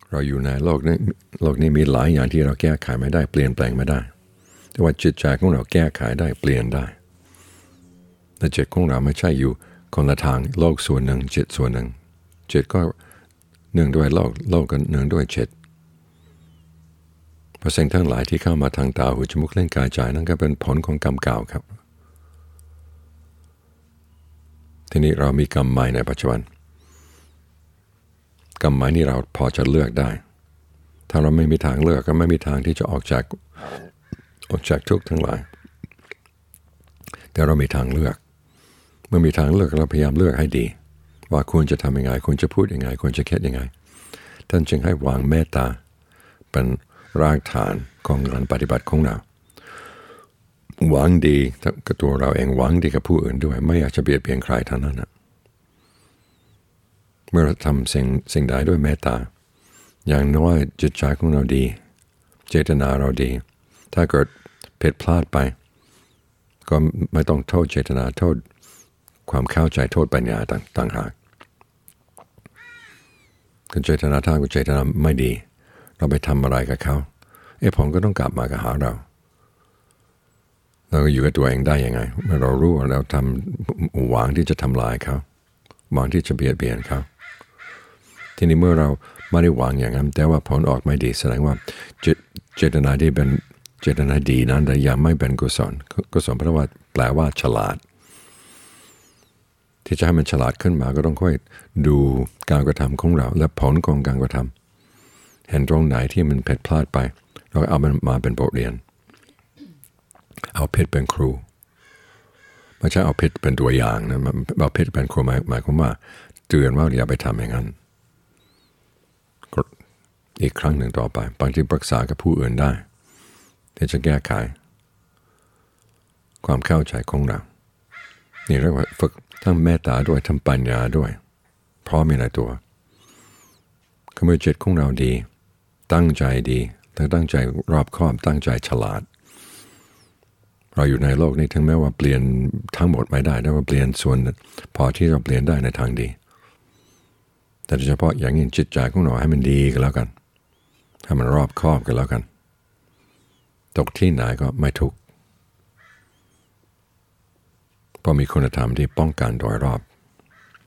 เราอยู่ในโลกนี้มีหลายอย่างที่เราแก้ไขไม่ได้เปลี่ยนแปลงไม่ได้แต่ว่าจิตใจของเราแก้ไขได้เปลี่ยนได้แต่จิตของเราไม่ใช่อยู่คนละทางโลกส่วนหนึ่งจิตส่วนหนึ่งจิตก็เนื่องด้วยโลกก็เนื่องด้วยจิตเพราะสิ่งทั้งหลายที่เข้ามาทางตาหูจมูกลิ้นกายใจนั่นก็เป็นผลของกรรมเก่าครับทีนี้เรามีกรรมใหม่ในปัจจุบันกรรมใหม่นี้เราพอจะเลือกได้ถ้าเราไม่มีทางเลือกก็ไม่มีทางที่จะออกจากทุกข์ทั้งหลายแต่เรามีทางเลือกเมื่อมีทางเลือกเราพยายามเลือกให้ดีว่าควรจะทำยังไงควรจะพูดยังไงควรจะคิดยังไงท่านจึงให้วางเมตตาเป็นรากฐานของการปฏิบัติของเราหวังดีกับตัวเราเองหวังดีกับผู้อื่นด้วยไม่อยากจะเบียดเบียนใครเท่านั้นนะเมื่อเราทำสิ่งใดด้วยเมตตาอย่างน้อยจิตใจของเราดีเจตนาเราดีถ้าเกิดผิดพลาดไปก็ไม่ต้องโทษเจตนาโทษความเข้าใจโทษปัญญาต่างหากคือเจตนาถ้าเจตนาไม่ดีเราไปทำอะไรกับเขาผมก็ต้องกลับมาหาเราก็อยู่กับตัวเองได้ยังไงเมื่อเรารู้ว่าเราทำหวังที่จะทำลายเขาหวังที่จะเบียดเบียนเขาทีนี้เมื่อเราไม่ได้หวังอย่างนั้นแต่ว่าผลออกไม่ดีแสดงว่าเจตนาที่เป็นเจตนาดีนั้นแต่ยังไม่เป็นกุศลแปลว่าฉลาดที่จะให้มันฉลาดขึ้นมาก็ต้องค่อยดูการกระทำของเราและผลของการกระทำเห็นตรงไหนที่มันผิดพลาดไปเราก็เอามันมาเป็นบทเรียนเอาผิดเป็นครูไม่ใช่เอาผิดเป็นตัวอย่างนะเอาผิดเป็นครูหมายความว่าเตือนว่าอย่าไปทำอย่างนั้นอีกครั้งหนึ่งต่อไปบางทีปรึกษากับผู้อื่นได้ที่จะแก้ไขความเข้าใจของเรานี่เรียกว่าฝึกทั้งเมตตาด้วยทั้งปัญญาด้วยพร้อมในตัวเมื่อจิตของเราดีตั้งใจดีตั้งใจรอบคอบตั้งใจฉลาดเราอยู่ในโลกนี้ถึงแม้ว่าเปลี่ยนทั้งหมดไม่ได้แต่ว่าเปลี่ยนส่วนพอที่เราเปลี่ยนได้ในทางดีแต่โดยเฉพาะอย่างยิ่งจิตใจของเราให้มันดีกันแล้วกันให้มันรอบคอบกันแล้วกันตกที่ไหนก็ไม่ทุกข์เพราะมีคุณธรรมที่ป้องกันโดยรอบ